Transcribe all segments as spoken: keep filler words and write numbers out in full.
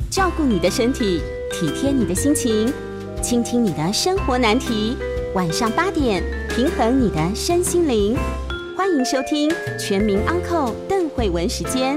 照顾你的身体，体贴你的心情，倾听你的生活难题。晚上八点，平衡你的身心灵。欢迎收听全民安扣邓惠文时间。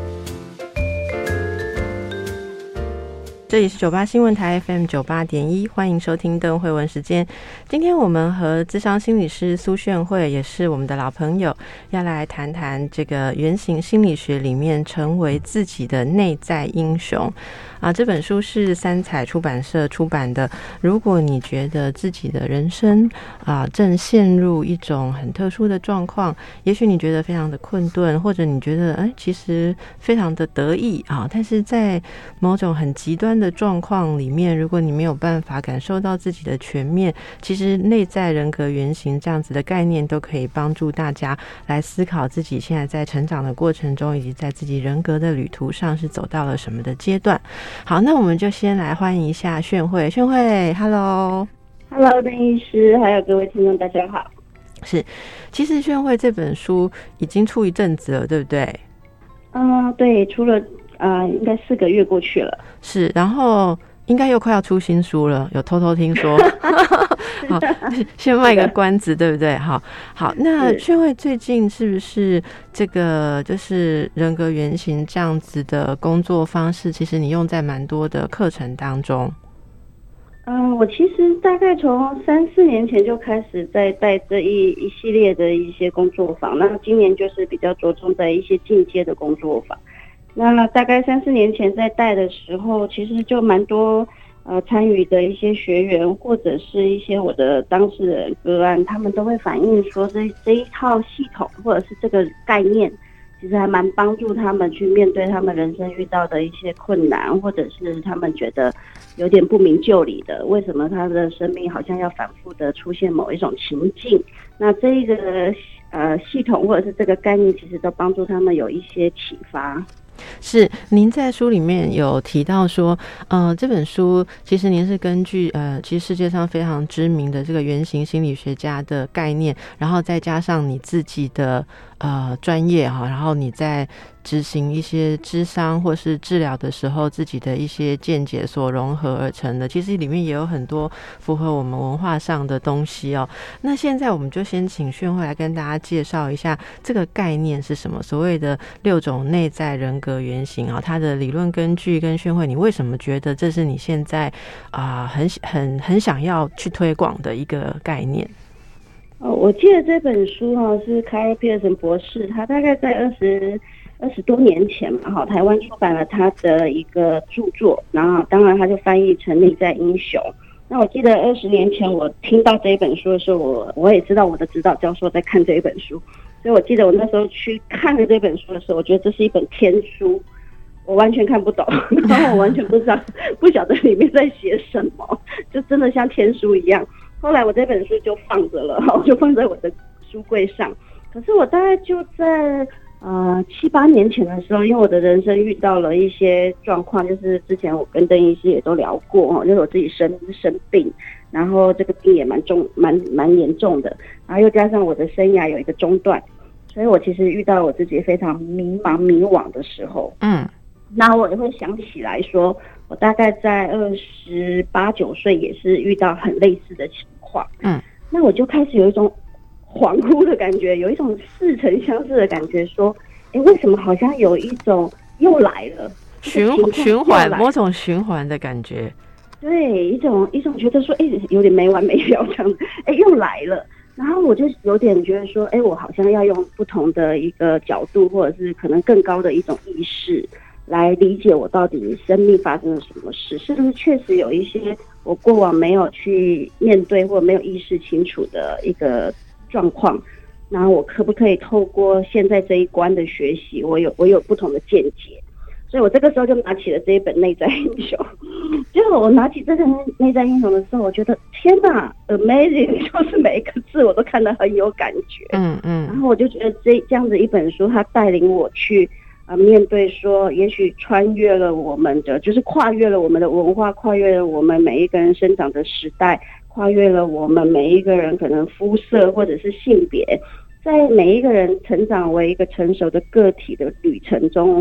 这里是九八新闻台 F M 九八点一，欢迎收听邓惠文时间。今天我们和諮商心理師蘇炫慧，也是我們的老朋友，要來談談這個原型心理學裡面成為自己的內在英雄啊。這本書是三彩出版社出版的。如果你覺得自己的人生啊正陷入一種很特殊的狀況，也許你覺得非常的困頓，或者你覺得哎其實非常的得意啊，但是在某種很極端的狀況裡面，如果你沒有辦法感受到自己的全面，其實內在人格原型這樣子的概念都可以幫助大家來思考自己現在在成長的過程中，以及在自己人格的旅途上是走到了什麼的階段。好，那我們就先來歡迎一下炫慧。炫慧 Hello Hello 鄧醫師，還有各位聽眾大家好。 是，其實炫慧這本書已經出一陣子了，對不對？ 嗯，對，出了呃，應該四個月過去了。 是，然後應該又快要出新書了，有偷偷聽說。好，先賣個關子，對不對？好，好，那炫慧最近是不是這個就是人格原型這樣子的工作方式，其實你用在蠻多的課程當中？ 嗯，我其實大概從三四年前就開始在帶這一一系列的一些工作坊，那今年就是比較着重在一些進階的工作坊。那大概三四年前在帶的時候，其實就蠻多呃參與的一些學員或者是一些我的當事人個案，他們都會反映說這這一套系統或者是這個概念，其實還蠻幫助他們去面對他們人生遇到的一些困難，或者是他們覺得有點不明就裡的，為什麼他的生命好像要反覆的出現某一種情境。那這一個呃系統或者是這個概念，其實都幫助他們有一些啟發。 是，您在書裡面有提到說，呃，這本書其實您是根據呃，其實世界上非常知名的這個原型心理學家的概念，然後再加上你自己的呃專業哈，然後你在執行一些諮商或是治療的時候，自己的一些見解所融合而成的。其實裡面也有很多符合我們文化上的東西哦。那現在我們就先請炫慧來跟大家介紹一下這個概念是什麼，所謂的六種內在人格原型啊，它的理論根據跟炫慧，你為什麼覺得這是你現在啊、呃、很很很想要去推廣的一個概念？ 哦，我記得這本書哈、哦、是凱爾·皮爾森博士，他大概在二十。二十多年前嘛，哈，台灣出版了他的一個著作，然後當然他就翻譯成《內在英雄》。那我記得二十年前我聽到這一本書的時候，我我也知道我的指導教授在看這一本書，所以我記得我那時候去看了這本書的時候，我覺得這是一本天書，我完全看不懂，然後我完全不知道不曉得裡面在寫什麼，就真的像天書一樣。後來我這本書就放着了，我就放在我的書櫃上。可是我大概就在呃，七八年前的時候，因為我的人生遇到了一些狀況，就是之前我跟鄧醫師也都聊過，就是我自己生生病，然後這個病也蠻重、蠻蠻嚴重的，然後又加上我的生涯有一個中斷，所以我其實遇到我自己非常迷茫、迷惘的時候，嗯，那我也會想起來說，我大概在二十八九歲也是遇到很類似的情況，嗯，那我就開始有一種恍惚的感覺，有一種似曾相識的感覺，說，哎，為什麼好像有一種又來了循循環，某種循環的感覺， 對，一種一種覺得說，哎，有點沒完沒了這樣子，哎，又來了，然後我就有點覺得說，哎，我好像要用不同的一個角度，或者是可能更高的一種意識，來理解我到底生命發生了什麼事，是不是確實有一些我過往沒有去面對或沒有意識清楚的一個狀況，然後我可不可以透過現在這一關的學習，我有我有不同的見解，所以我這個時候就拿起了這一本《內在英雄》。結果我拿起這個《內在英雄》的時候，我覺得天哪 ，amazing， 就是每一個字我都看得很有感覺。嗯嗯。然後我就覺得這這樣子一本書，它帶領我去啊、呃、面對說，也許穿越了我們的，就是跨越了我們的文化，跨越了我們每一個人生長的時代。跨越了我們每一個人可能膚色或者是性別，在每一個人成長為一個成熟的個體的旅程中，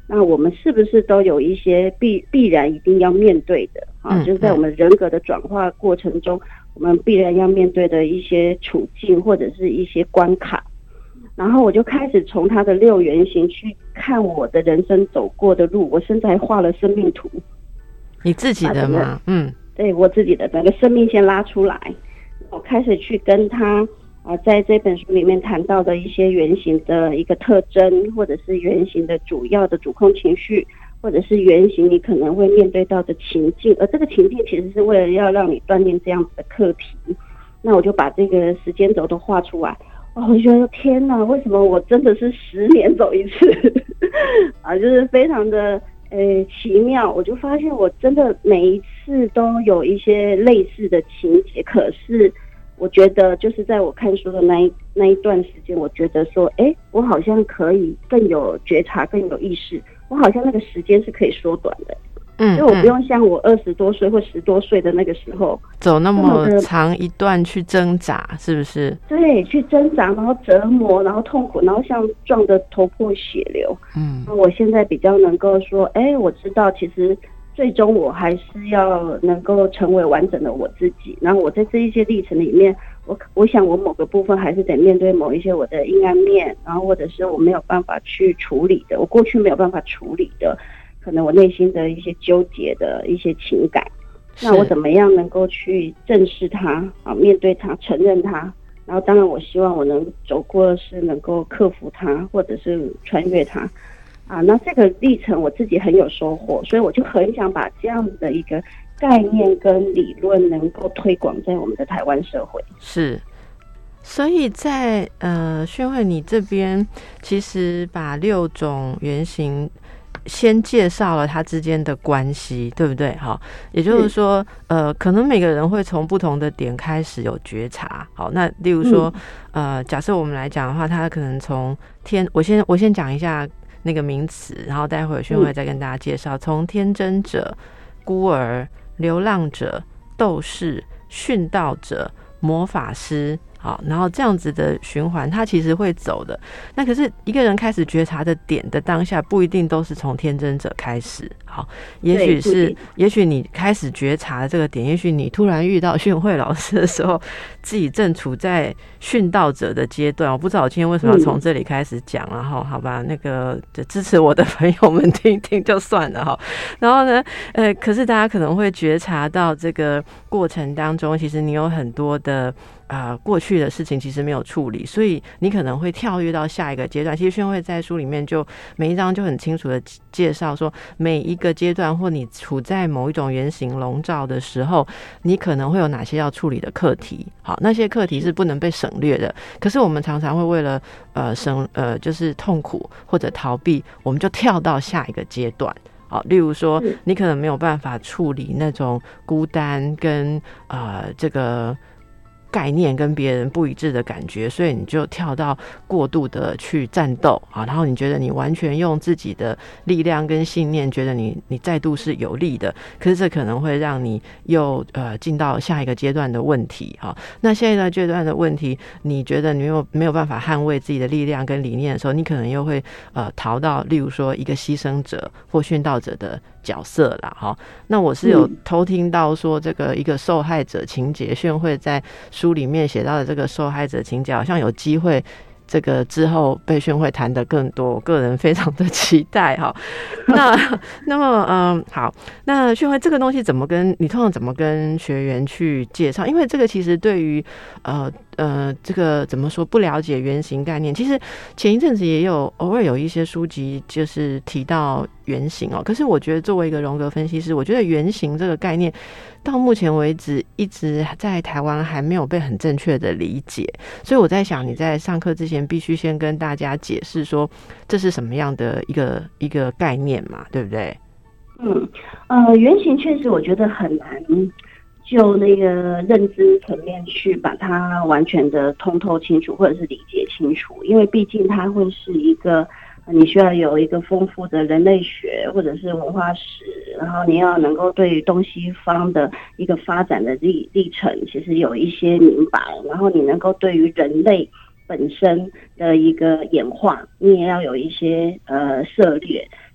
那我们是不是都有一些必必然一定要面对的啊？ 嗯、 就是在我们人格的转化过程中，我们必然要面对的一些处境或者是一些关卡。然后我就开始从他的六原型去看我的人生走过的路，我甚至还画了生命图。 你自己的吗？嗯， 对，我自己的整个生命先拉出来，我开始去跟他。啊，在这本书里面谈到的一些原型的一个特征，或者是原型的主要的主控情绪，或者是原型你可能会面对到的情境，而这个情境其实是为了要让你锻炼这样子的课题。那我就把这个时间轴都画出来，哦，我就觉得天哪，为什么我真的是十年走一次啊，就是非常的呃奇妙。我就发现我真的每一次都有一些类似的情节，可是我觉得就是在我看书的那一那一段时间，我觉得说，哎，我好像可以更有觉察，更有意识，我好像那个时间是可以缩短的。嗯，就我不用像我二十多岁或十多岁的那个时候走那么长一段去挣扎，是不是？ 对，去挣扎，然后折磨，然后痛苦，然后像撞得头破血流。嗯，那我现在比较能够说，哎，我知道其实最终我还是要能够成为完整的我自己。然后我在这一些历程里面，我我想我某个部分还是得面对某一些我的阴暗面，然后或者是我没有办法去处理的，我过去没有办法处理的，可能我内心的一些纠结的一些情感。那我怎么样能够去正视它啊，面对它，承认它？然后当然我希望我能走过的是能够克服它，或者是穿越它。啊，那这个历程我自己很有收获，所以我就很想把这样的一个概念跟理论能够推广在我们的台湾社会。 是，所以在呃宣慧你这边其实把六种原型先介绍了它之间的关系，对不对？好，也就是说，呃，可能每个人会从不同的点开始有觉察。好，那例如说，呃，假设我们来讲的话，他可能从天，我先我先讲一下那个名词，然后待会儿宣慧再跟大家介绍。从天真者、孤儿、流浪者、斗士、殉道者、魔法师。好，然后这样子的循环它其实会走的。那可是一个人开始觉察的点的当下，不一定都是从天真者开始。好，也许是也许你开始觉察的这个点，也许你突然遇到宣慧老师的时候，自己正处在殉道者的阶段。我不知道我今天为什么要从这里开始讲，然后好吧，那个支持我的朋友们听一听就算了哈。然后呢，呃，可是大家可能会觉察到这个过程当中，其实你有很多的啊、呃，过去的事情其实没有处理，所以你可能会跳跃到下一个阶段。其实宣慧在书里面就每一章就很清楚的介绍说，每一个阶段或你处在某一种原型笼罩的时候，你可能会有哪些要处理的课题。好，那些课题是不能被省略的。可是我们常常会为了呃省呃就是痛苦或者逃避，我们就跳到下一个阶段。好，例如说，你可能没有办法处理那种孤单跟呃这个概念跟别人不一致的感觉，所以你就跳到过度的去战斗啊，然后你觉得你完全用自己的力量跟信念，觉得你你再度是有利的，可是这可能会让你又呃进到下一个阶段的问题哈。那下一个阶段的问题，你觉得你没有没有办法捍卫自己的力量跟理念的时候，你可能又会呃逃到例如说一个牺牲者或殉道者的角色啦哈。那我是有偷听到说这个一个受害者情节，宣慧在书里面写到的这个受害者情节，好像有机会这个之后被宣慧谈得更多，我个人非常的期待哈。那那么嗯好，那宣慧这个东西怎么跟你通常怎么跟学员去介绍？因为这个其实对于呃呃这个怎么说不了解原型概念，其实前一阵子也有偶尔有一些书籍就是提到原型哦。可是我觉得作为一个荣格分析师，我觉得原型这个概念到目前为止一直在台湾还没有被很正确的理解，所以我在想你在上课之前必须先跟大家解释说这是什么样的一个一个概念嘛，对不对？ 嗯，呃，原型确实我觉得很难就那个认知层面去把它完全的通透清楚，或者是理解清楚，因为毕竟它会是一个你需要有一个丰富的人类学或者是文化史，然后你要能够对于东西方的一个发展的历历程其实有一些明白，然后你能够对于人类本身的一个演化你也要有一些呃涉猎，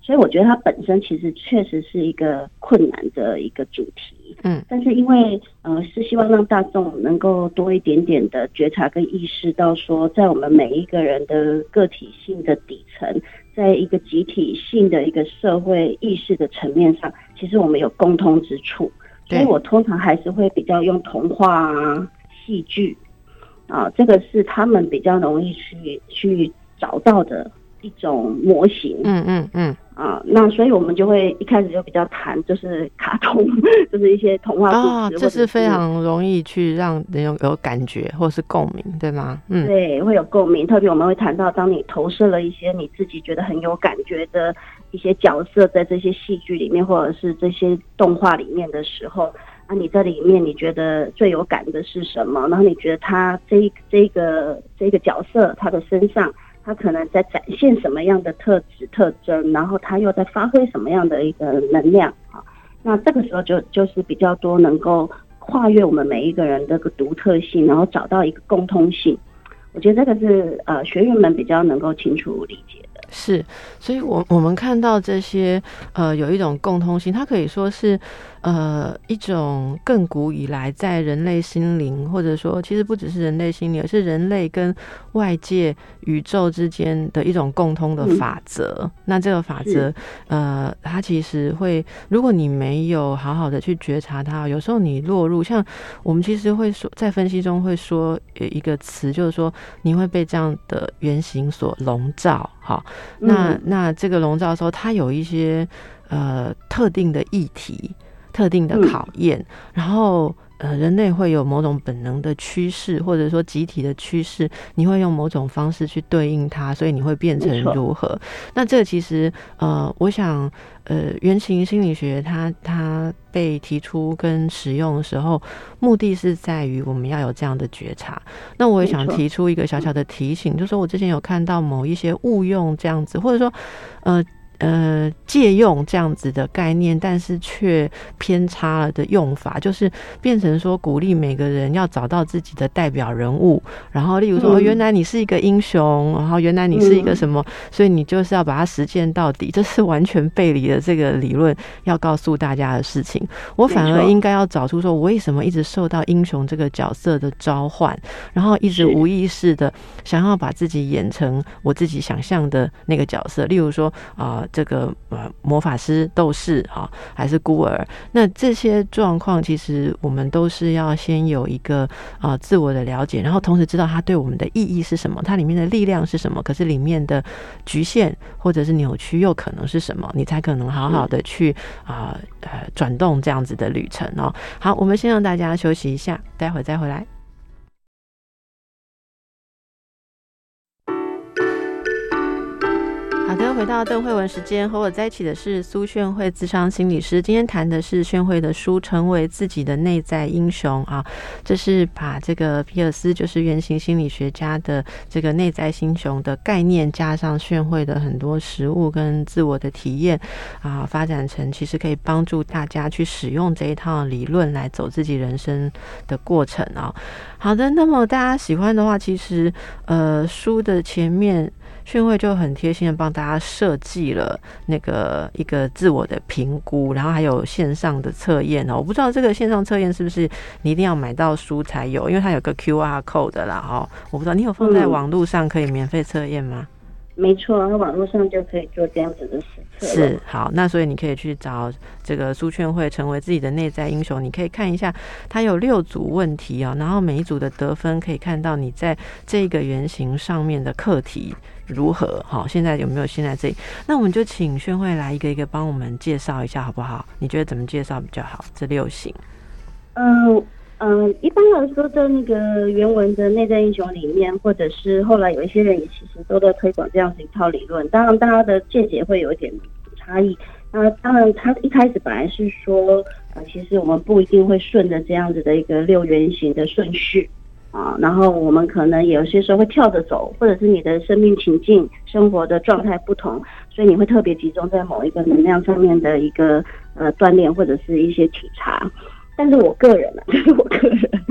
所以我觉得它本身其实确实是一个困难的一个主题。 嗯， 但是因为呃是希望让大众能够多一点点的觉察跟意识到说，在我们每一个人的个体性的底层，在一个集体性的一个社会意识的层面上，其实我们有共通之处。所以我通常还是会比较用童话啊、戏剧啊，这个是他们比较容易去去找到的一种模型。 嗯嗯嗯。 啊，那所以我们就会一开始就比较谈，就是卡通，就是一些童话故事。 哦，这是非常容易去让人有有感觉或是共鸣，对吗？嗯， 对，会有共鸣。特别我们会谈到，当你投射了一些你自己觉得很有感觉的一些角色在这些戏剧里面，或者是这些动画里面的时候，啊，你在里面你觉得最有感的是什么？然后你觉得他这这个这个角色他的身上，他可能在展现什么样的特质特征，然后他又在发挥什么样的一个能量啊？那这个时候就就是比较多能够跨越我们每一个人的个独特性，然后找到一个共通性。我觉得这个是呃学员们比较能够清楚理解的。 是，所以我我们看到这些呃有一种共通性，它可以说是呃一种亘古以来在人类心灵，或者说其实不只是人类心灵，而是人类跟外界宇宙之间的一种共通的法则。嗯、那这个法则呃它其实会，如果你没有好好的去觉察它，有时候你落入，像我们其实会说在分析中会说一个词，就是说你会被这样的原型所笼罩。好，那那这个笼罩的时候，它有一些呃特定的议题、特定的考验，嗯、然后呃人类会有某种本能的趋势，或者说集体的趋势，你会用某种方式去对应它，所以你会变成如何？那这个其实呃，我想呃原型心理学它它被提出跟使用的时候，目的是在于我们要有这样的觉察。那我也想提出一个小小的提醒，就是说我之前有看到某一些误用这样子，或者说呃呃借用这样子的概念，但是却偏差了的用法，就是变成说鼓励每个人要找到自己的代表人物，然后例如说、嗯哦、原来你是一个英雄，然后原来你是一个什么、嗯、所以你就是要把它实践到底，这是完全背离了这个理论要告诉大家的事情。我反而应该要找出说我为什么一直受到英雄这个角色的召唤，然后一直无意识的想要把自己演成我自己想象的那个角色，例如说啊、呃、这个呃魔法师、斗士啊，还是孤儿，那这些状况其实我们都是要先有一个啊、呃、自我的了解，然后同时知道它对我们的意义是什么，它里面的力量是什么，可是里面的局限或者是扭曲又可能是什么，你才可能好好的去啊呃转动这样子的旅程哦。好，我们先让大家休息一下，待会再回来。好的，回到邓慧文时间，和我在一起的是苏炫慧諮商心理师。今天谈的是炫慧的书《成为自己的内在英雄》啊，这是把这个皮尔斯就是原型心理学家的这个内在英雄的概念，加上炫慧的很多实务跟自我的体验啊，发展成其实可以帮助大家去使用这一套理论来走自己人生的过程啊。好的，那么大家喜欢的话，其实呃书的前面炫慧就很贴心的帮大家设计了那个一个自我的评估，然后还有线上的测验哦。我不知道这个线上测验是不是你一定要买到书才有，因为它有个 Q R code 的啦哦。我不知道你有放在网络上可以免费测验吗？ 没错，网络上就可以做这样子的实测。 是，好，那所以你可以去找这个苏炫慧成为自己的内在英雄，你可以看一下，它有六组问题啊、哦，然后每一组的得分可以看到你在这个原型上面的课题如何。好，现在有没有现在这里？那我们就请炫慧来一个一个帮我们介绍一下好不好？你觉得怎么介绍比较好？这六型。 嗯。嗯，一般来说，在那个原文的内在英雄里面，或者是后来有一些人也其实都在推广这样子一套理论。当然，大家的见解会有一点差异。那当然，他一开始本来是说，呃，其实我们不一定会顺着这样子的一个六原型的顺序啊。然后我们可能有些时候会跳着走，或者是你的生命情境、生活的状态不同，所以你会特别集中在某一个能量上面的一个呃锻炼，或者是一些体察。但是我个人啊，就是我个人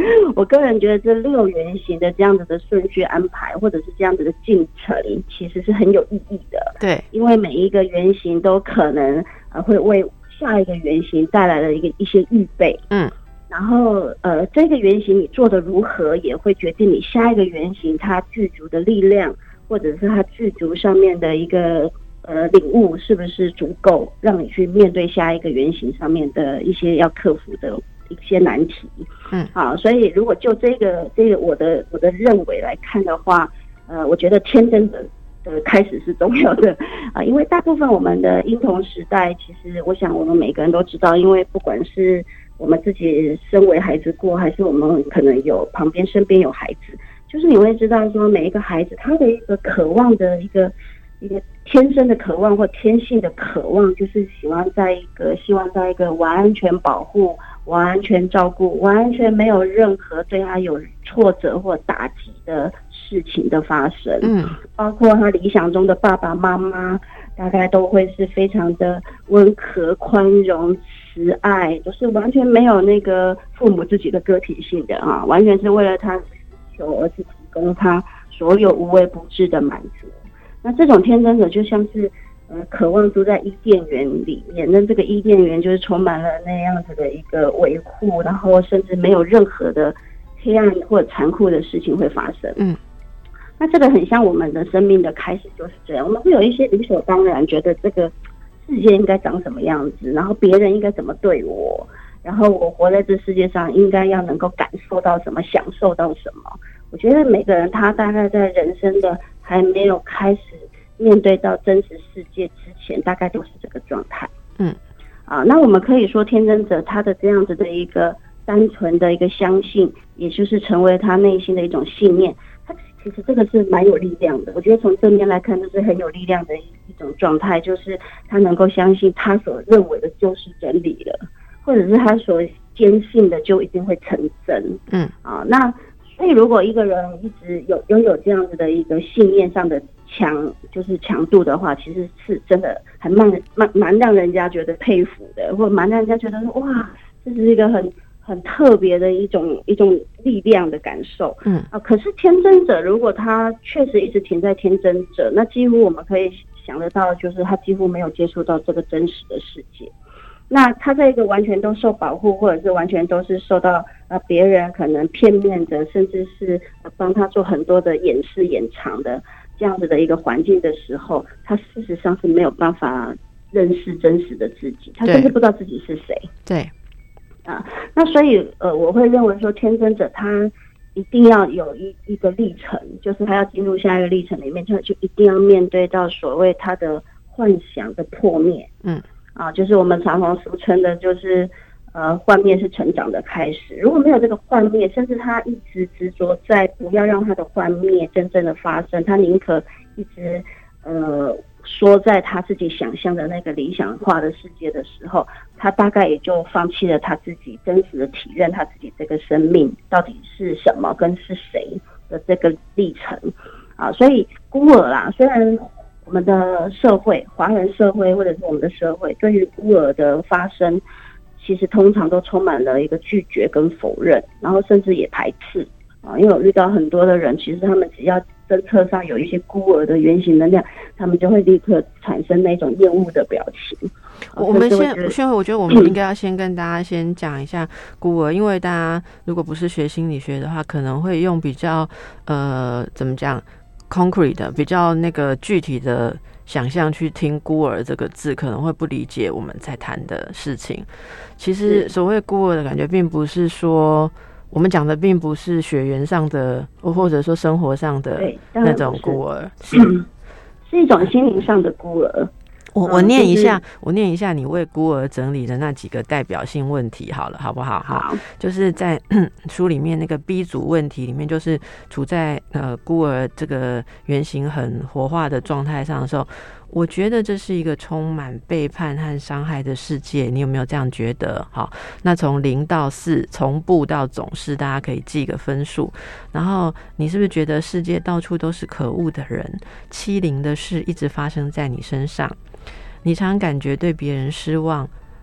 我个人觉得这六原型的这样子的顺序安排，或者是这样子的进程，其实是很有意义的。 对， 因为每一个原型都可能呃会为下一个原型带来了一个一些预备。嗯。然后，呃，这个原型你做的如何，也会决定你下一个原型它具足的力量，或者是它具足上面的一个呃领悟是不是足够，让你去面对下一个原型上面的一些要克服的一些难题。嗯，好，所以如果就这个这个我的我的认为来看的话，呃，我觉得天真的的开始是重要的啊、呃，因为大部分我们的婴童时代，其实我想我们每个人都知道，因为不管是我们自己身为孩子过，还是我们可能有旁边身边有孩子，就是你会知道说每一个孩子他的一个渴望的一个一个天生的渴望或天性的渴望，就是喜欢在一个希望在一个完全保护、完全照顾、完全没有任何对他有挫折或打击的事情的发生。嗯，包括他理想中的爸爸妈妈，大概都会是非常的温和、宽容、慈爱，都是完全没有那个父母自己的个体性的啊，完全是为了他求而去提供他所有无微不至的满足。那这种天真者就像是呃渴望住在伊甸园里面，那这个伊甸园就是充满了那样子的一个维护，然后甚至没有任何的黑暗或者残酷的事情会发生。嗯。那这个很像我们的生命的开始就是这样，我们会有一些理所当然觉得这个世界应该长什么样子，然后别人应该怎么对我，然后我活在这世界上应该要能够感受到什么，享受到什么。我觉得每个人他大概在人生的还没有开始面对到真实世界之前，大概都是这个状态。嗯，啊，那我们可以说天真者他的这样子的一个单纯的一个相信，也就是成为他内心的一种信念，他其实这个是蛮有力量的。我觉得从正面来看，这是很有力量的一种状态，就是他能够相信他所认为的就是真理了，或者是他所坚信的就一定会成真。嗯，啊，那所以如果一个人一直有拥有这样子的一个信念上的强，就是强度的话，其实是真的还蛮蛮蛮让人家觉得佩服的，或蛮让人家觉得说哇，这是一个很很特别的一种一种力量的感受。嗯啊，可是天真者如果他确实一直停在天真者，那几乎我们可以想得到，就是他几乎没有接触到这个真实的世界。那他在一个完全都受保护，或者是完全都是受到呃别人可能片面的，甚至是帮他做很多的掩饰掩藏的这样子的一个环境的时候，他事实上是没有办法认识真实的自己，他甚至不知道自己是谁。 对， 啊，那所以呃，我会认为说天真者他一定要有一一个历程，就是他要进入下一个历程里面，就就一定要面对到所谓他的幻想的破灭。嗯。啊，就是我们常常俗称的，就是呃，幻灭是成长的开始。如果没有这个幻灭，甚至他一直执着在不要让他的幻灭真正的发生，他宁可一直呃说在他自己想象的那个理想化的世界的时候，他大概也就放弃了他自己真实的体认他自己这个生命到底是什么跟是谁的这个历程啊。所以孤儿啦，虽然我们的社会，华人社会或者是我们的社会，对于孤儿的发生，其实通常都充满了一个拒绝跟否认，然后甚至也排斥啊。因为我遇到很多的人，其实他们只要侦测上有一些孤儿的原型能量，他们就会立刻产生那种厌恶的表情。 我们先，先我觉得我们应该要先跟大家先讲一下孤儿，因为大家如果不是学心理学的话，可能会用比较呃怎么讲？concrete 的比较那个具体的想象去听孤儿这个字，可能会不理解我们在谈的事情。其实所谓孤儿的感觉，并不是说我们讲的并不是血缘上的，或者说生活上的那种孤儿，是是一种心灵上的孤儿。 我我念一下，嗯就是、我念一下你为孤儿整理的那几个代表性问题，好了，好不好？ 好， 就是在书里面那个 B 组问题里面，就是处在呃孤儿这个原型很活化的状态上的时候，我觉得这是一个充满背叛和伤害的世界。你有没有这样觉得？好，那从零到四，从部到总是，大家可以记个分数。然后你是不是觉得世界到处都是可恶的人，欺凌的事一直发生在你身上？你常感觉对别人失望，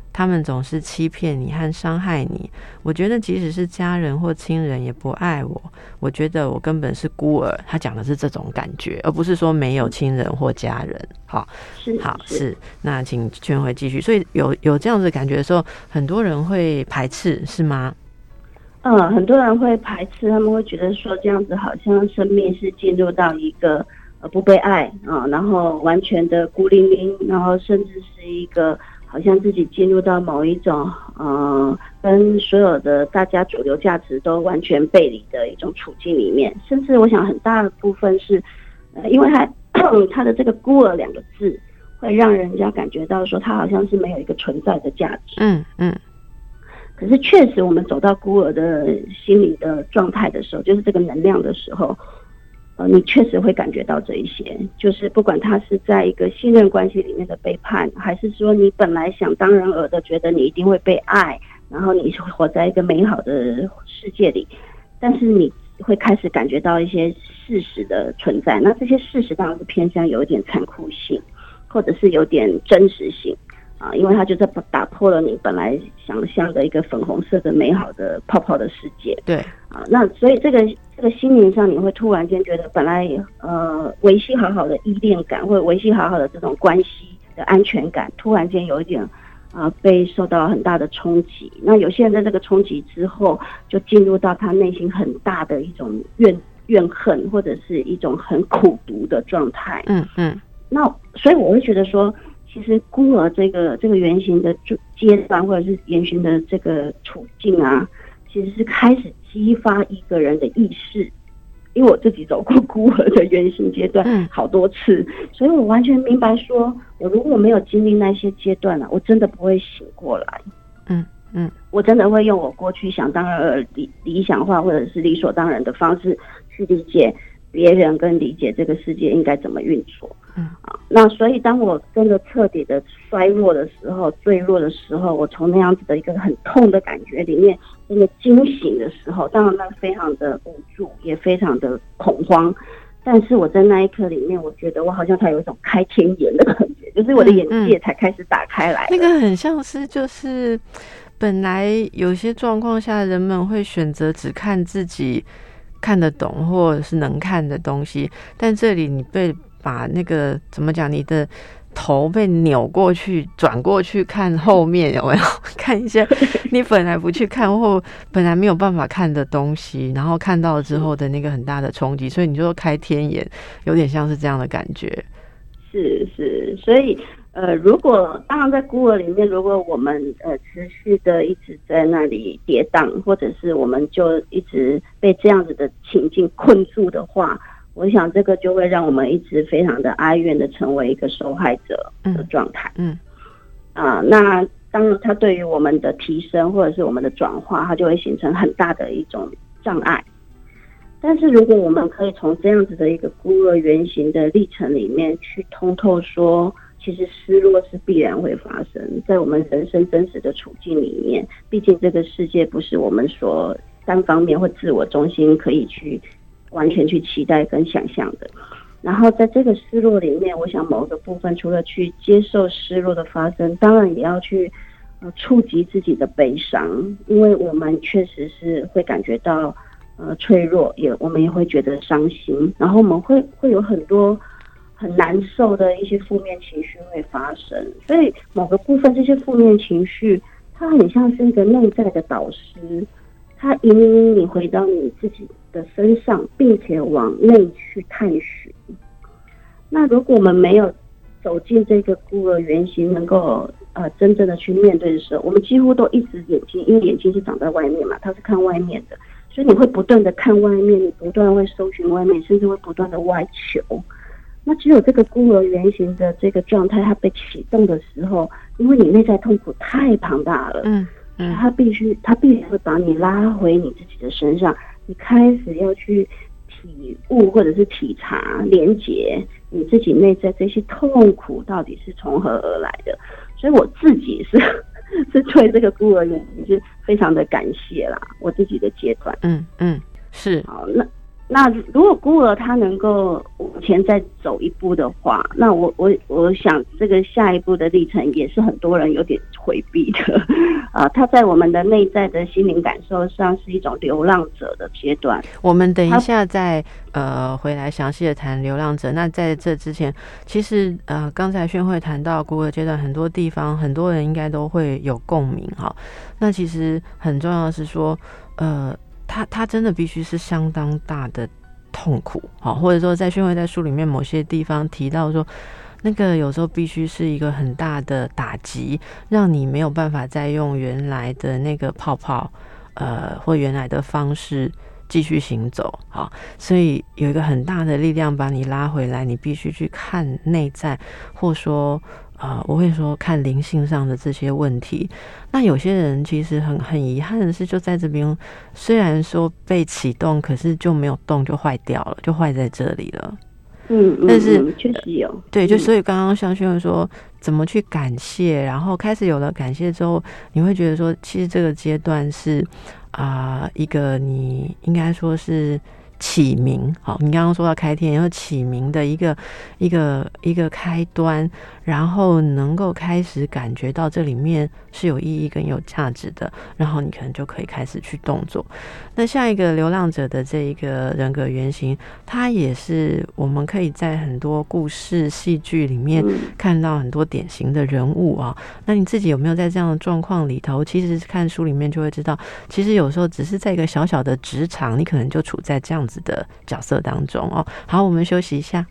他们总是欺骗你和伤害你。我觉得即使是家人或亲人也不爱我，我觉得我根本是孤儿。他讲的是这种感觉，而不是说没有亲人或家人。好，好是。那请劝蕙继续。所以有有这样子的感觉的时候，很多人会排斥，是吗？ 嗯，很多人会排斥，他们会觉得说这样子好像生命是进入到一个呃不被爱啊、呃，然后完全的孤零零，然后甚至是一个好像自己进入到某一种呃跟所有的大家主流价值都完全背离的一种处境里面，甚至我想很大的部分是，呃，因为他他的这个孤儿两个字会让人家感觉到说他好像是没有一个存在的价值。嗯嗯。可是确实我们走到孤儿的心理的状态的时候，就是这个能量的时候，呃，你确实会感觉到这一些，就是不管他是在一个信任关系里面的背叛，还是说你本来想当然尔的觉得你一定会被爱，然后你活在一个美好的世界里，但是你会开始感觉到一些事实的存在，那这些事实当然是偏向有一点残酷性，或者是有点真实性啊，因为它就在打破了你本来想象的一个粉红色的美好的泡泡的世界。 对啊，那所以这个这个心灵上，你会突然间觉得本来呃维系好好的依恋感，或者维系好好的这种关系的安全感，突然间有一点啊、呃、被受到很大的冲击。那有些人在这个冲击之后，就进入到他内心很大的一种怨怨恨，或者是一种很苦毒的状态。嗯嗯。那所以我会觉得说，其实孤儿这个这个原型的阶段，或者是原型的这个处境啊，其实是开始激发一个人的意识。因为我自己走过孤儿的原型阶段好多次，所以我完全明白说，我如果没有经历那些阶段啊，我真的不会醒过来。嗯嗯，我真的会用我过去想当然而理理想化或者是理所当然的方式去理解别人跟理解这个世界应该怎么运作。嗯啊，那所以当我真的彻底的衰弱的时候，坠落的时候，我从那样子的一个很痛的感觉里面真的惊醒的时候，当然那非常的无助，也非常的恐慌。但是我在那一刻里面，我觉得我好像才有一种开天眼的感觉，就是我的眼界才开始打开来、嗯嗯。 那个很像是就是本来有些状况下，人们会选择只看自己看得懂或者是能看的东西，但这里你被把那个怎么讲，你的头被扭过去转过去看后面，有没有看一些你本来不去看或本来没有办法看的东西，然后看到之后的那个很大的冲击，所以你就说开天眼，有点像是这样的感觉。 是是，所以呃，如果当然在孤儿里面，如果我们呃持续的一直在那里跌宕，或者是我们就一直被这样子的情境困住的话，我想这个就会让我们一直非常的哀怨的成为一个受害者的状态。嗯，啊、呃，那当然它对于我们的提升或者是我们的转化，它就会形成很大的一种障碍。但是如果我们可以从这样子的一个孤儿原型的历程里面去通透说，其实失落是必然会发生在我们人生真实的处境里面，毕竟这个世界不是我们所单方面或自我中心可以去完全去期待跟想象的。然后在这个失落里面，我想某个部分除了去接受失落的发生，当然也要去呃触及自己的悲伤，因为我们确实是会感觉到呃脆弱，也我们也会觉得伤心，然后我们会会有很多很难受的一些负面情绪会发生。所以某个部分这些负面情绪，它很像是一个内在的导师，它引领你回到你自己的身上，并且往内去探寻。那如果我们没有走进这个孤儿原型，能够呃真正的去面对的时候，我们几乎都一直眼睛，因为眼睛是长在外面嘛，它是看外面的，所以你会不断的看外面，你不断的会搜寻外面，甚至会不断的外求。那只有这个孤儿原型的这个状态它被启动的时候，因为你内在痛苦太庞大了，嗯嗯，它必须它必须会把你拉回你自己的身上，你开始要去体悟或者是体察连结你自己内在这些痛苦到底是从何而来的。所以我自己是是对这个孤儿原型是非常的感谢啦，我自己的阶段。 嗯嗯，是。 好，那那如果孤儿他能够往前再走一步的话，那我我我想这个下一步的历程也是很多人有点回避的，呃，他在我们的内在的心灵感受上是一种流浪者的阶段。 我们等一下再呃回来详细的谈流浪者。那在这之前，其实呃刚才宣慧谈到孤儿阶段，很多地方很多人应该都会有共鸣哈。那其实很重要的是说，呃。他他真的必须是相当大的痛苦，好，或者说在宣慧在书里面某些地方提到说，那个有时候必须是一个很大的打击，让你没有办法再用原来的那个泡泡，呃，或原来的方式继续行走，好，所以有一个很大的力量把你拉回来，你必须去看内在，或说。呃，我会说看灵性上的这些问题。那有些人其实很很遗憾的是，就在这边虽然说被启动，可是就没有动，就坏掉了，就坏在这里了。 嗯， 但是确实有。 对，就所以刚刚像宣慧说，怎么去感谢，然后开始有了感谢之后，你会觉得说，其实这个阶段是啊、呃，一个你应该说是。启明，好，你刚刚说到开天，然后启明的一个一个一个开端，然后能够开始感觉到这里面是有意义跟有价值的，然后你可能就可以开始去动作。那下一个流浪者的这一个人格原型，它也是我们可以在很多故事戏剧里面看到很多典型的人物啊。那你自己有没有在这样的状况里头？其实看书里面就会知道，其实有时候只是在一个小小的职场，你可能就处在这样子的角色当中哦。好，我们休息一下。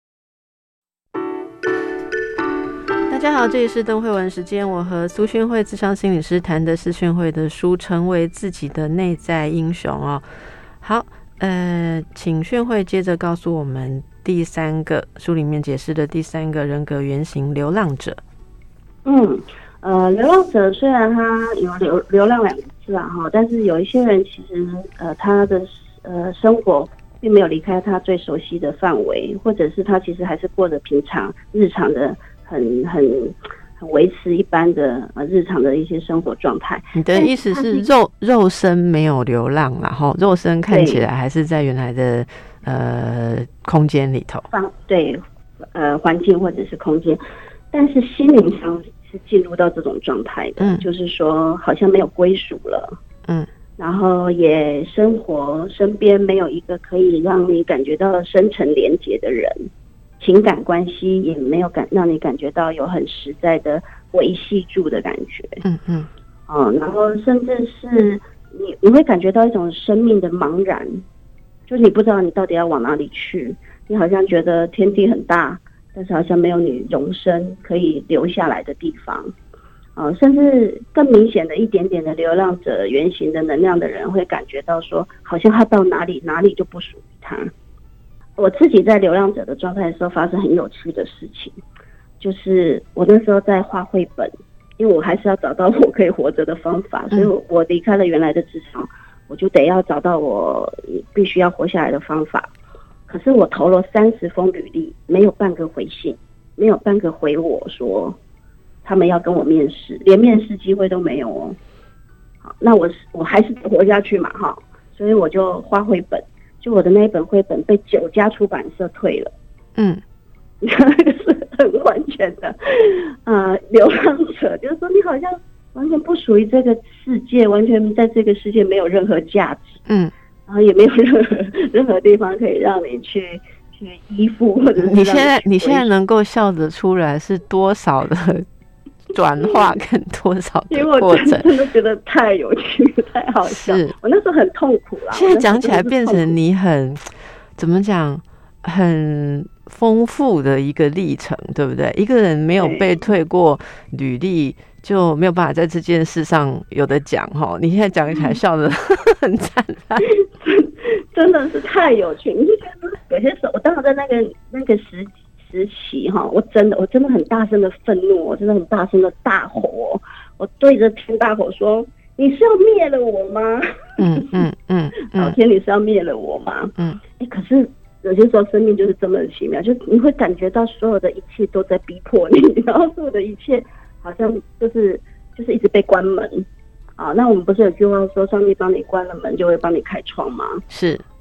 大家好，这里是邓慧文时间，我和苏宣慧諮商心理师谈的是宣慧的书《成为自己的内在英雄》哦。好，呃，请宣慧接着告诉我们第三个书里面解释的第三个人格原型——流浪者。 嗯，呃，流浪者虽然他有流流浪两个字啊哈，但是有一些人其实呃他的呃生活并没有离开他最熟悉的范围，或者是他其实还是过着平常日常的很很很维持一般的呃日常的一些生活状态。 你的意思是肉肉身没有流浪啦，哈，肉身看起来还是在原来的呃空间里头， 对，呃环境或者是空间，但是心灵上是进入到这种状态的，嗯，就是说好像没有归属了，嗯。然后也生活身边没有一个可以让你感觉到深层连结的人，情感关系也没有感让你感觉到有很实在的维系住的感觉，嗯嗯，哦，然后甚至是你你会感觉到一种生命的茫然，就是你不知道你到底要往哪里去，你好像觉得天地很大，但是好像没有你容身可以留下来的地方。呃，甚至更明显的一点点的流浪者原型的能量的人会感觉到说，好像他到哪里哪里就不属于他。我自己在流浪者的状态的时候发生很有趣的事情，就是我那时候在画绘本，因为我还是要找到我可以活着的方法，所以我离开了原来的职场，我就得要找到我必须要活下来的方法。可是我投了三十封履历，没有半个回信，没有半个回我说他们要跟我面试，连面试机会都没有哦。好，那我我还是得活下去嘛，哈，所以我就画绘本，就我的那一本绘本被九家出版社退了。嗯，你看那个是很完全的，呃，流浪者，就是说你好像完全不属于这个世界，完全在这个世界没有任何价值。嗯，然后也没有任何任何地方可以让你去去依附，或者是你现在你现在能够笑得出来是多少的转化跟多少的过程， 因为我真的觉得太有趣太好笑，我那时候很痛苦啦。 现在讲起来变成你很怎么讲很丰富的一个历程，对不对？一个人没有被退过履历就没有办法在这件事上有的讲齁，你现在讲起来笑得很灿烂， 真的是太有趣。你就觉得有些时候我当时在那个那个时时期哈，我真的我真的很大声的愤怒，我真的很大声的大吼，我对着天大吼说：“你是要灭了我吗？”嗯嗯嗯，老天，你是要灭了我吗？嗯，哎，可是有些时候生命就是这么奇妙，就你会感觉到所有的一切都在逼迫你，然后所有的一切好像就是就是一直被关门啊。那我们不是有句话说，上帝帮你关了门，就会帮你开窗吗？ 是。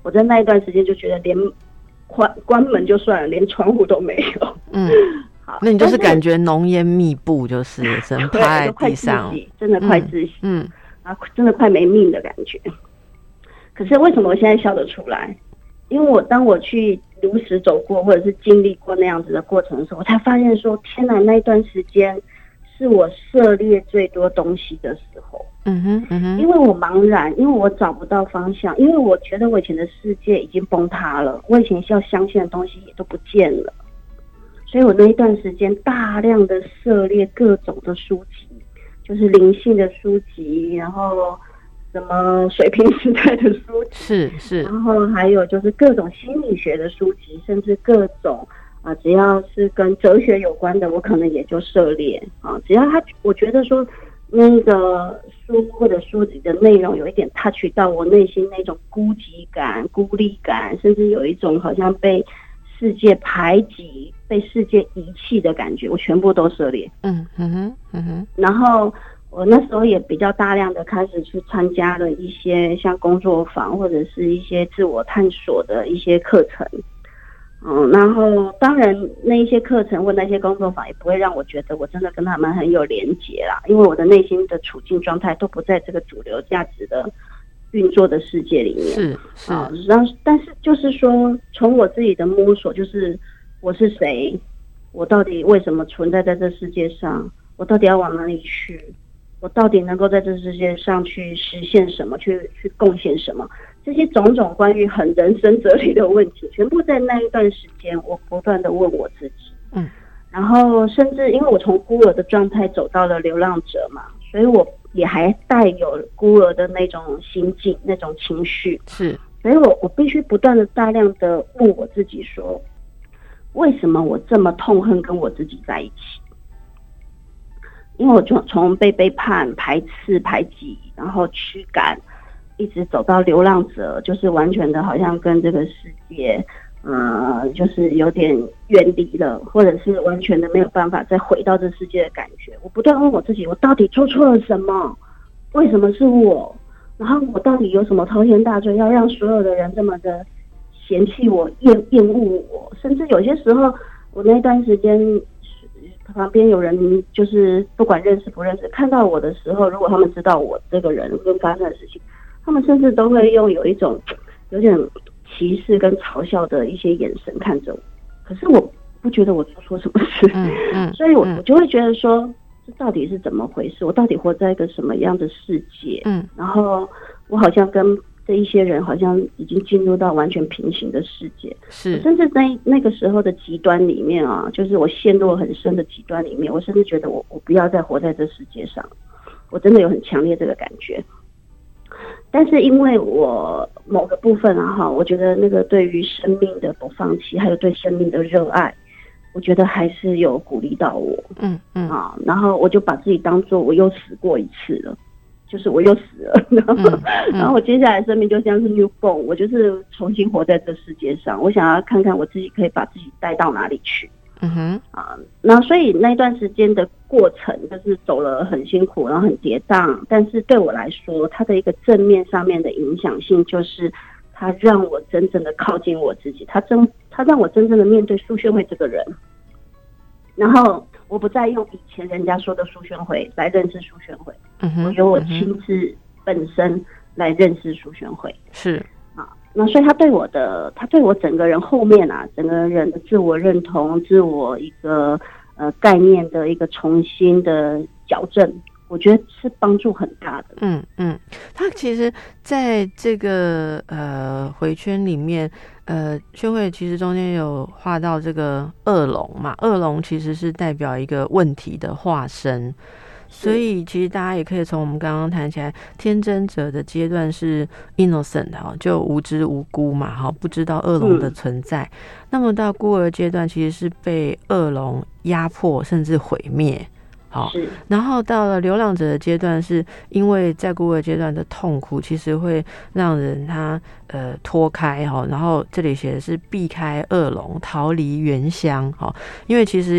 我在那一段时间就觉得连关关门就算了，连窗户都没有。 嗯，好，那你就是感觉浓烟密布，就是人趴在地上， 真的快窒息， 嗯， 啊，真的快没命的感觉。可是为什么我现在笑得出来？因为我当我去如实走过，或者是经历过那样子的过程的时候，我才发现说，天哪，那一段时间是我涉猎最多东西的时候。 嗯哼，嗯哼， 因为我茫然，因为我找不到方向，因为我觉得我以前的世界已经崩塌了，我以前需要相信的东西也都不见了，所以我那一段时间大量的涉猎各种的书籍，就是灵性的书籍，然后什么水平时代的书籍， 是是， 然后还有就是各种心理学的书籍，甚至各种啊、呃，只要是跟哲学有关的，我可能也就涉猎啊。只要他，我觉得说那个书或者书籍的内容有一点 touch 到我内心那种孤寂感、孤立感，甚至有一种好像被世界排挤、被世界遗弃的感觉，我全部都涉猎。 嗯嗯哼嗯哼， 然后我那时候也比较大量的开始去参加了一些像工作坊或者是一些自我探索的一些课程。嗯，然后当然那一些课程或那些工作坊也不会让我觉得我真的跟他们很有连结啦，因为我的内心的处境状态都不在这个主流价值的运作的世界里面。 是是， 啊，然后但是就是说，从我自己的摸索，就是我是谁，我到底为什么存在在这世界上，我到底要往哪里去，我到底能够在这世界上去实现什么，去去贡献什么。这些种种关于很人生哲理的问题，全部在那一段时间，我不断的问我自己。 嗯， 然后甚至因为我从孤儿的状态走到了流浪者嘛，所以我也还带有孤儿的那种心境、那种情绪。 是， 所以我我必须不断的大量的问我自己说，为什么我这么痛恨跟我自己在一起？因为我从从被背叛、排斥、排挤，然后驱赶。一直走到流浪者，就是完全的好像跟这个世界呃，就是有点远离了，或者是完全的没有办法再回到这世界的感觉。我不断问我自己，我到底做错了什么？为什么是我？然后我到底有什么滔天大罪，要让所有的人这么的嫌弃我、厌厌恶我？甚至有些时候，我那段时间旁边有人就是不管认识不认识，看到我的时候，如果他们知道我这个人跟发生的事情，他们甚至都会用有一种有点歧视跟嘲笑的一些眼神看着我。可是我不觉得我做错什么事， 嗯嗯， 所以我我就会觉得说，这到底是怎么回事？我到底活在一个什么样的世界？ 嗯， 然后我好像跟这一些人好像已经进入到完全平行的世界。 是， 甚至在那个时候的极端里面啊，就是我陷入很深的极端里面，我甚至觉得我我不要再活在这世界上，我真的有很强烈这个感觉。但是因为我某个部分啊哈，我觉得那个对于生命的不放弃，还有对生命的热爱，我觉得还是有鼓励到我。 嗯嗯啊，然后我就把自己当作我又死过一次了，就是我又死了，然后、嗯嗯、然后我接下来生命就像是 newborn， 我就是重新活在这世界上，我想要看看我自己可以把自己带到哪里去。 嗯哼， 啊，那所以那段时间的过程就是走了很辛苦，然后很跌宕，但是对我来说，它的一个正面上面的影响性就是它让我真正的靠近我自己，它真它让我真正的面对苏宣慧这个人，然后我不再用以前人家说的苏宣慧来认识苏宣慧， 嗯哼， 我由我亲自本身来认识苏宣慧。 是。 那所以他对我的，他对我整个人后面啊，整个人的自我认同、自我一个呃概念的一个重新的矫正，我觉得是帮助很大的。 嗯嗯，他其实在这个呃回圈里面，呃，宣慧其实中间有画到这个恶龙嘛，恶龙其实是代表一个问题的化身。所以其实大家也可以从我们刚刚谈起来，天真者的阶段是 innocent 哈，就无知无辜嘛，哈，不知道恶龙的存在。嗯、那么到孤儿阶段，其实是被恶龙压迫甚至毁灭。好，然后到了流浪者的阶段，是因为在孤儿阶段的痛苦，其实会让人他呃脱开哈，然后这里写的是避开恶龙，逃离原乡哈，因为其实也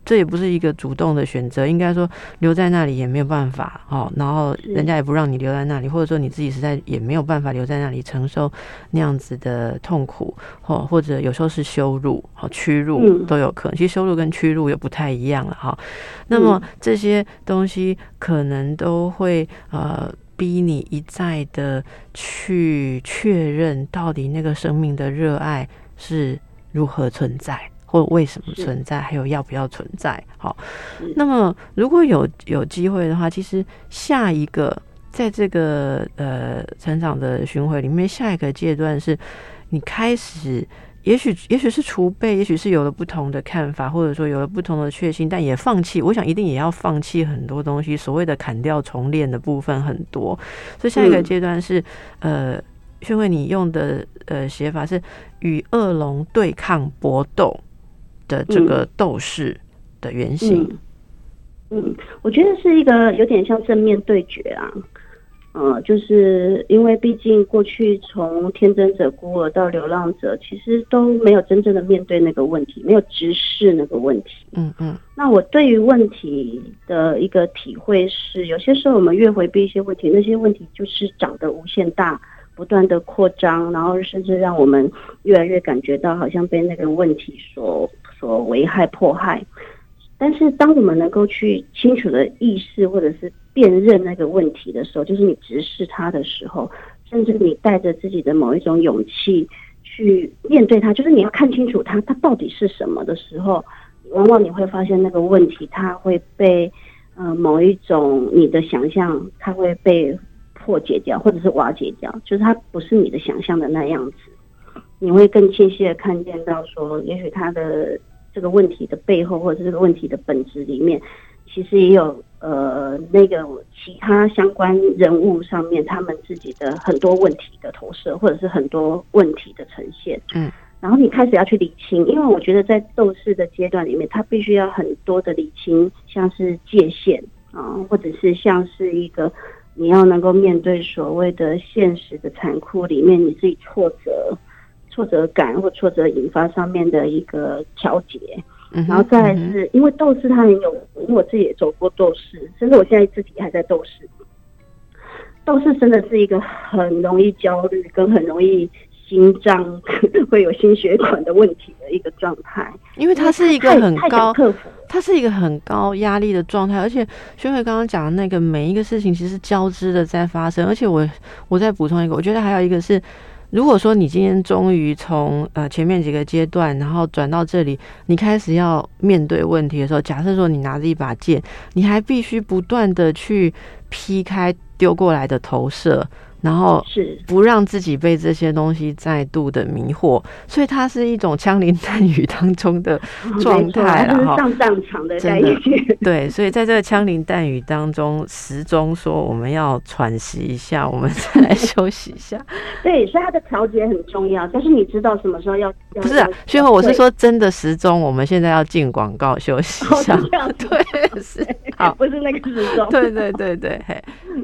这也不是一个主动的选择，应该说留在那里也没有办法哦，然后人家也不让你留在那里，或者说你自己实在也没有办法留在那里承受那样子的痛苦哦，或者有时候是羞辱、哦屈辱都有可能。其实羞辱跟屈辱也不太一样了哈、哦。那么这些东西可能都会呃逼你一再的去确认到底那个生命的热爱是如何存在。或为什么存在，还有要不要存在。好，那么如果有有机会的话，其实下一个在这个呃成长的巡回里面，下一个阶段是你开始，也许也许是储备，也许是有了不同的看法，或者说有了不同的确信，但也放弃。我想一定也要放弃很多东西，所谓的砍掉重练的部分很多。所以下一个阶段是、嗯、呃，宣慧你用的呃写法是与恶龙对抗搏斗的这个斗士的原型。 嗯，嗯，我觉得是一个有点像正面对决啊。呃，就是因为毕竟过去从天真者、孤儿到流浪者，其实都没有真正的面对那个问题，没有直视那个问题。 嗯嗯。 那我对于问题的一个体会是，有些时候我们越回避一些问题，那些问题就是长得无限大，不断的扩张，然后甚至让我们越来越感觉到好像被那个问题所所危害迫害。但是当我们能够去清楚的意识或者是辨认那个问题的时候，就是你直视它的时候，甚至你带着自己的某一种勇气去面对它，就是你要看清楚它它到底是什么的时候，往往你会发现那个问题它会被呃某一种你的想象它会被破解掉，或者是瓦解掉，就是它不是你的想象的那样子。你会更清晰的看见到说，也许它的这个问题的背后，或者是这个问题的本质里面，其实也有呃那个其他相关人物上面他们自己的很多问题的投射，或者是很多问题的呈现。嗯，然后你开始要去理清，因为我觉得在斗士的阶段里面，他必须要很多的理清，像是界限啊、呃，或者是像是一个你要能够面对所谓的现实的残酷里面你自己挫折。挫折感或挫折引发上面的一个调节、嗯、然后再来是、嗯、因为斗士他很有，因为我自己也走过斗士，甚至我现在自己还在斗士。斗士真的是一个很容易焦虑跟很容易心脏会有心血管的问题的一个状态， 因为它是一个很高它是一个很高压力的状态，而且宣慧刚刚讲的那个每一个事情其实交织的在发生，而且我我再补充一个，我觉得还有一个是，如果说你今天终于从呃前面几个阶段，然后转到这里，你开始要面对问题的时候，假设说你拿着一把剑，你还必须不断的去劈开丢过来的投射，然后不让自己被这些东西再度的迷惑，所以它是一种枪林弹雨当中的状态了哈， 上战场的概念。 对，所以在这个枪林弹雨当中，时钟说我们要喘息一下，我们再来休息一下。 对，所以它的调节很重要，但是你知道什么时候要？ 不是啊，宣慧，我是说真的时钟，我们现在要进广告休息一下。 哦、 对，是好， 不是那个时钟。 对对对对，嘿。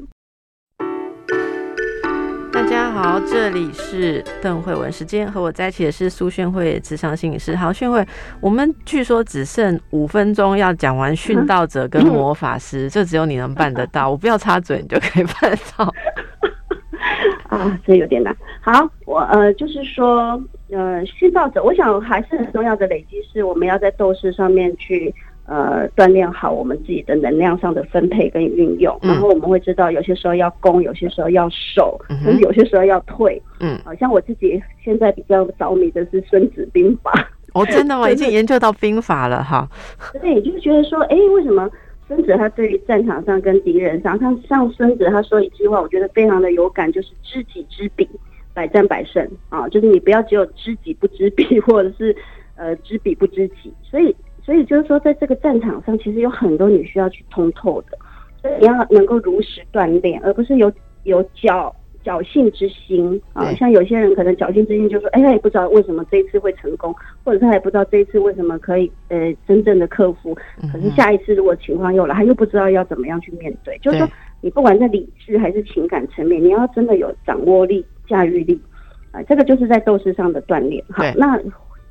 大家好，这里是邓慧文时间，和我在一起的是苏宣慧諮商心理师。好，宣慧，我们据说只剩五分钟要讲完殉道者跟魔法师，这只有你能办得到，我不要插嘴，你就可以办得到。 啊，这有点难。好，我呃，就是说，呃，殉道者，我想还是很重要的累积，是我们要在斗士上面去。呃，锻炼好我们自己的能量上的分配跟运用，嗯、然后我们会知道有些时候要攻，有些时候要守，甚至、嗯、有些时候要退。嗯，好、呃、像我自己现在比较着迷的是《孙子兵法》。 哦，真的吗？已经研究到兵法了哈。 对，就是觉得说，哎，为什么孙子他对于战场上跟敌人上，他像孙子他说一句话，我觉得非常的有感，就是知己知彼，百战百胜啊，就是你不要只有知己不知彼，或者是呃知彼不知己，所以。所以就是说，在这个战场上，其实有很多你需要去通透的，所以你要能够如实锻炼，而不是有有侥侥幸之心啊。像有些人可能侥幸之心就说，哎，他也不知道为什么这一次会成功，或者他也不知道这一次为什么可以呃真正的克服。可是下一次如果情况又来，他又不知道要怎么样去面对。就是说，你不管在理智还是情感层面，你要真的有掌握力、驾驭力啊，这个就是在斗士上的锻炼。好，那。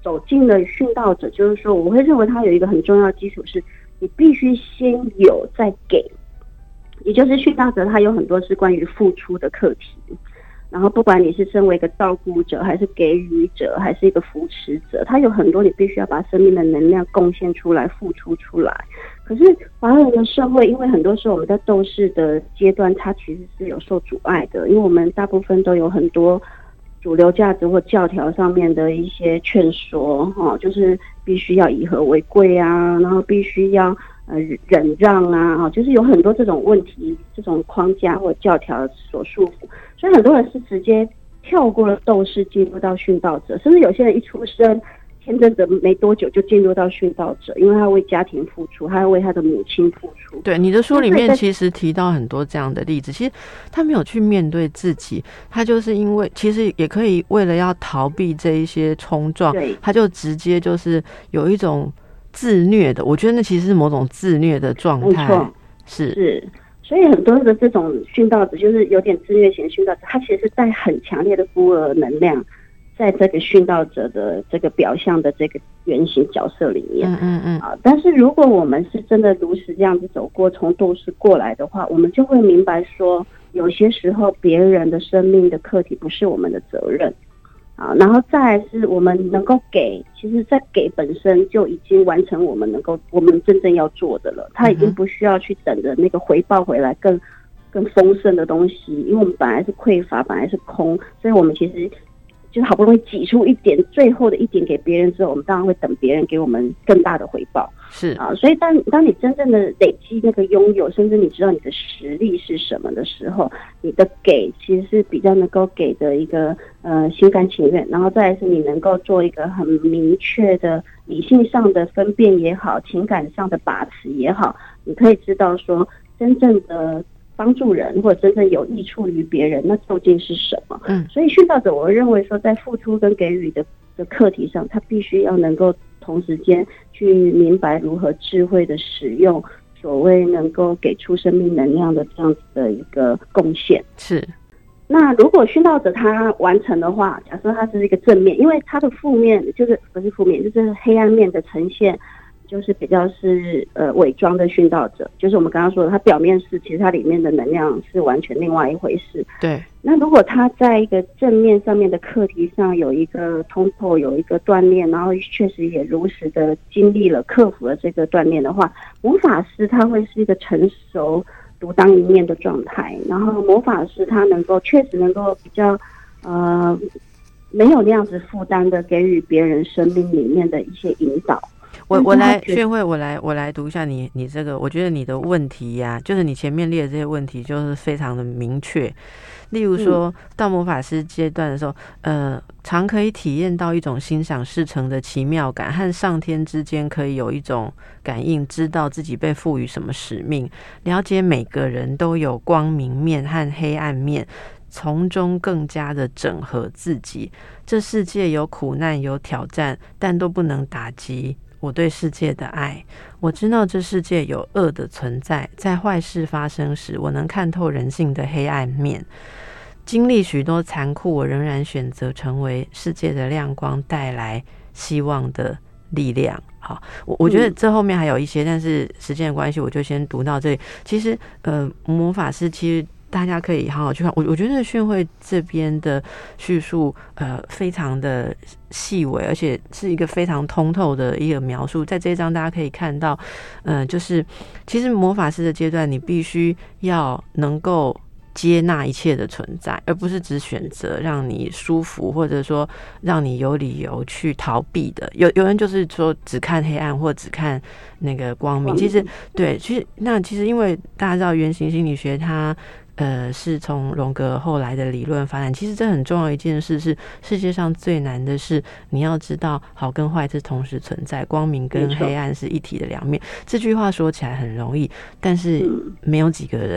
走进了殉道者，就是说我会认为他有一个很重要的基础是，你必须先有再给，也就是殉道者他有很多是关于付出的课题。然后不管你是身为一个照顾者，还是给予者，还是一个扶持者，他有很多你必须要把生命的能量贡献出来，付出出来。可是华人的社会，因为很多时候我们在斗士的阶段，它其实是有受阻碍的，因为我们大部分都有很多主流价值或教条上面的一些劝说，哈、哦，就是必须要以和为贵啊，然后必须要呃忍让啊，就是有很多这种问题、这种框架或教条所束缚，所以很多人是直接跳过了斗士，进入到殉道者，甚至有些人一出生签证者没多久就进入到殉道者，因为他为家庭付出，他要为他的母亲付出。 对，你的书里面其实提到很多这样的例子，其实他没有去面对自己，他就是因为其实也可以为了要逃避这一些冲撞，他就直接就是有一种自虐的，我觉得那其实是某种自虐的状态。没错，是是，所以很多的这种殉道者就是有点自虐型殉道者，他其实是带很强烈的孤儿能量在这个殉道者的这个表象的这个原型角色里面。嗯嗯嗯啊，但是如果我们是真的如实这样子走过，从斗士过来的话，我们就会明白说，有些时候别人的生命的课题不是我们的责任。啊，然后再来是我们能够给，其实在给本身就已经完成我们能够我们真正要做的了，他已经不需要去等着那个回报回来更更丰盛的东西，因为我们本来是匮乏，本来是空，所以我们其实就是好不容易挤出一点最后的一点给别人之后，我们当然会等别人给我们更大的回报。是啊，所以当当你真正的累积那个拥有，甚至你知道你的实力是什么的时候，你的给其实是比较能够给的一个呃心甘情愿，然后再来是你能够做一个很明确的理性上的分辨也好，情感上的把持也好，你可以知道说真正的帮助人或者真正有益处于别人，那究竟是什么？嗯，所以殉道者，我认为说在付出跟给予的的课题上，他必须要能够同时间去明白如何智慧的使用所谓能够给出生命能量的这样子的一个贡献。是。那如果殉道者他完成的话，假设他是一个正面，因为他的负面就是不是负面，就是黑暗面的呈现。就是比较是呃伪装的殉道者，就是我们刚刚说的，他表面是，其实他里面的能量是完全另外一回事。对。那如果他在一个正面上面的课题上有一个通透，有一个锻炼，然后确实也如实的经历了克服了这个锻炼的话，魔法师他会是一个成熟独当一面的状态，然后魔法师他能够确实能够比较呃没有那样子负担的给予别人生命里面的一些引导。 我我来宣慧，我来我来读一下你你这个，我觉得你的问题呀、啊，就是你前面列的这些问题，就是非常的明确。例如说、嗯、到魔法师阶段的时候，呃，常可以体验到一种心想事成的奇妙感，和上天之间可以有一种感应，知道自己被赋予什么使命，了解每个人都有光明面和黑暗面。从中更加的整合自己。这世界有苦难，有挑战，但都不能打击我对世界的爱。我知道这世界有恶的存在，在坏事发生时，我能看透人性的黑暗面。经历许多残酷，我仍然选择成为世界的亮光，带来希望的力量。好，我我觉得这后面还有一些，但是时间的关系，我就先读到这里。其实，呃，魔法师其实。大家可以好好去看，我我觉得训会这边的叙述，呃，非常的细微，而且是一个非常通透的一个描述。在这一章大家可以看到，呃，就是其实魔法师的阶段，你必须要能够接纳一切的存在，而不是只选择让你舒服，或者说让你有理由去逃避的。有有人就是说只看黑暗，或只看那个光明。其实对，其实那其实因为大家知道原型心理学它。呃，是从荣格后来的理论发展。其实这很重要一件事是，世界上最难的是你要知道好跟坏是同时存在，光明跟黑暗是一体的两面。这句话说起来很容易，但是没有几个人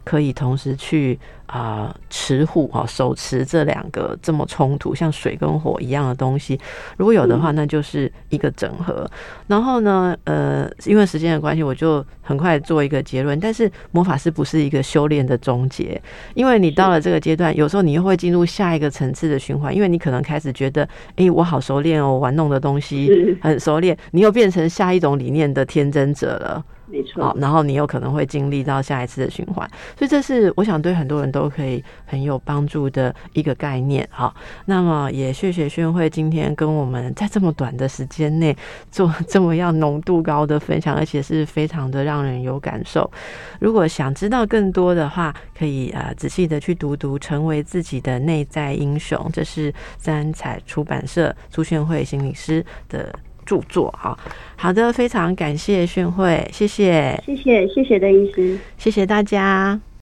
可以同时去啊、呃、持护啊手持这两个这么冲突像水跟火一样的东西，如果有的话，那就是一个整合。然后呢，呃，因为时间的关系，我就很快做一个结论。但是魔法师不是一个修炼的终结，因为你到了这个阶段，有时候你又会进入下一个层次的循环，因为你可能开始觉得，哎、欸，我好熟练哦，玩弄的东西很熟练，你又变成下一种理念的天真者了。 没错， 好，然后你有可能会经历到下一次的循环，所以这是我想对很多人都可以很有帮助的一个概念。好，那么也谢谢宣慧今天跟我们在这么短的时间内做这么样浓度高的分享，而且是非常的让人有感受。如果想知道更多的话，可以呃仔细的去读读《成为自己的内在英雄》，这是三彩出版社苏宣慧心理师的著作。好好的，非常感谢宣慧，谢谢谢谢谢谢邓医师， 谢谢大家。